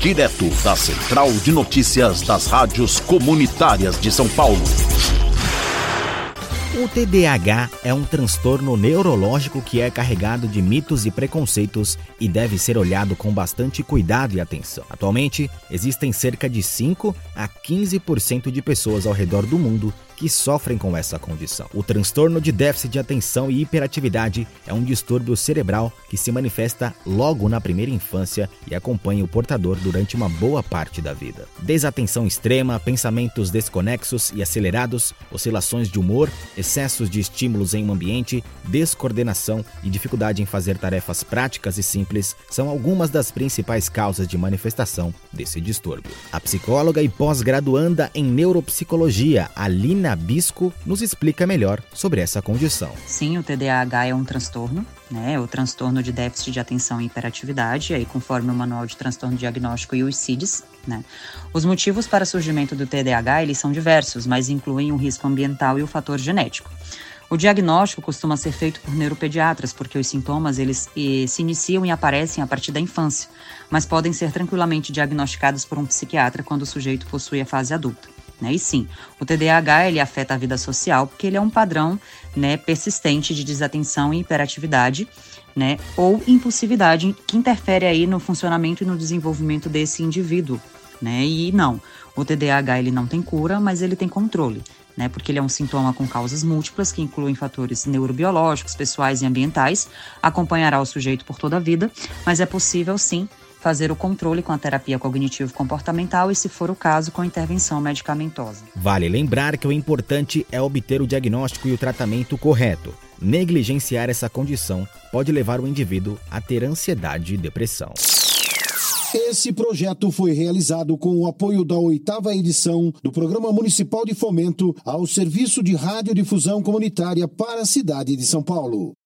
direto da Central de Notícias das Rádios Comunitárias de São Paulo. O TDAH é um transtorno neurológico que é carregado de mitos e preconceitos e deve ser olhado com bastante cuidado e atenção. Atualmente, existem cerca de 5 a 15% de pessoas ao redor do mundo que sofrem com essa condição. O transtorno de déficit de atenção e hiperatividade é um distúrbio cerebral que se manifesta logo na primeira infância e acompanha o portador durante uma boa parte da vida. Desatenção extrema, pensamentos desconexos e acelerados, oscilações de humor, excessos de estímulos em um ambiente, descoordenação e dificuldade em fazer tarefas práticas e simples são algumas das principais causas de manifestação desse distúrbio. A psicóloga e pós-graduanda em neuropsicologia, Alina Bisco, nos explica melhor sobre essa condição. Sim, o TDAH é um transtorno, o transtorno de déficit de atenção e hiperatividade, aí conforme o Manual de Transtorno Diagnóstico e o CIDS. Os motivos para o surgimento do TDAH, eles são diversos, mas incluem o risco ambiental e o fator genético. O diagnóstico costuma ser feito por neuropediatras, porque os sintomas eles se iniciam e aparecem a partir da infância, mas podem ser tranquilamente diagnosticados por um psiquiatra quando o sujeito possui a fase adulta. E sim, o TDAH ele afeta a vida social porque ele é um padrão persistente de desatenção e hiperatividade ou impulsividade que interfere aí no funcionamento e no desenvolvimento desse indivíduo. E não, o TDAH ele não tem cura, mas ele tem controle. Porque ele é um sintoma com causas múltiplas que incluem fatores neurobiológicos, pessoais e ambientais, acompanhará o sujeito por toda a vida, mas é possível sim fazer o controle com a terapia cognitivo-comportamental e, se for o caso, com intervenção medicamentosa. Vale lembrar que o importante é obter o diagnóstico e o tratamento correto. Negligenciar essa condição pode levar o indivíduo a ter ansiedade e depressão. Esse projeto foi realizado com o apoio da 8ª edição do Programa Municipal de Fomento ao Serviço de Radiodifusão Comunitária para a cidade de São Paulo.